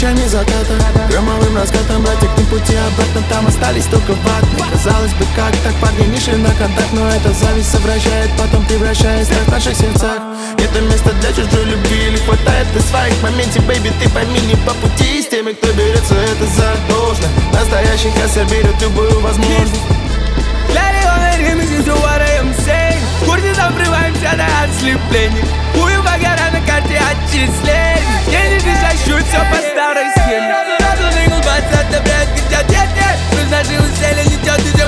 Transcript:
лучами заката, громовым раскатом, братик, не пути обратно, там остались только ваты. Казалось бы, как так, парни не шли на контакт, но эта зависть совращает, потом превращает страх в наших сердцах. Нет места для чужой любви, или хватает ты своих моменте, бэйби, ты пойми, не по пути с теми, кто берется это за должное. Настоящих я берет любую возможность. Куртизом врываемся до отслепления. Хую багара на карте отчислений. Деньги шащут все по старой схеме. Сразу не улыбаться, это бред, кричат, нет, нет. Пусть наши усилия не тет,